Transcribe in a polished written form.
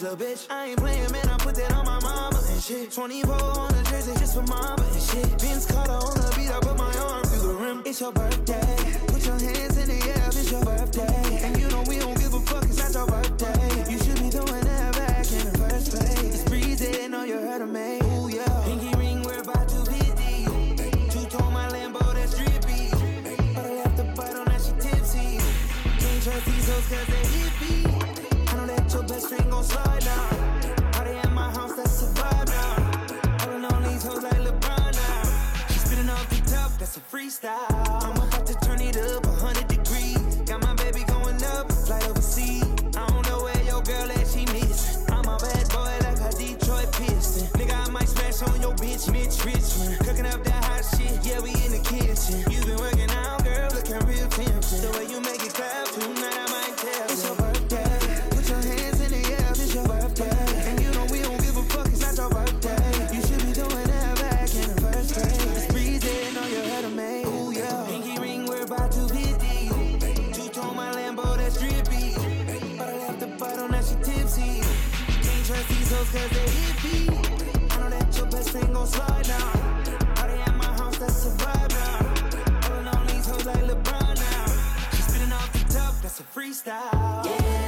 little bitch. I ain't playing, man, I put that on my mama and shit. 24 on the jersey just for mama and shit. Vince Carter on the beat, I put my arm through the rim. It's your birthday, put your hands in the air, it's your birthday. And you know we don't give a fuck, it's not your birthday. You should be doing that back in the first place. It's breezy, know you heard of me. Ooh, yeah. Pinky ring, we're about to hit these. Two-tone my Lambo, that's drippy. But I left the butt on that, she tipsy. Can't trust these hoes cause they hippie. I know that your best friend gon' slide down. Party at my house, that's a vibe now. Holding on these hoes like LeBron now. She spitting off the top, that's a freestyle. I'm about to turn it up 100 degrees. Got my baby going up, flight overseas. I don't know where your girl at, she miss. I'm a bad boy like a Detroit Piston. Nigga, I might smash on your bitch, Mitch Richmond. Cooking up that hot shit, yeah, we in the kitchen. You been working out, girl, looking real tempting. The way you make it clap, tonight I might tell. It's your birthday, put your hands in the air, it's your birthday. And you know we don't give a fuck, it's not your birthday. You should be doing that back in the first place. It's breezy, know you heard of me. Ooh, yeah. Pinky ring, we're about to hit these. Two-tone my Lambo, that's drippy. But I left the butt on that, she tipsy. Can't trust these hoes cause they hippie. I know that your best friend gon' slide down. Party at my house, that's a vibe now. Holding on these hoes like LeBron now. She spitting off the top, that's a freestyle. Yeah.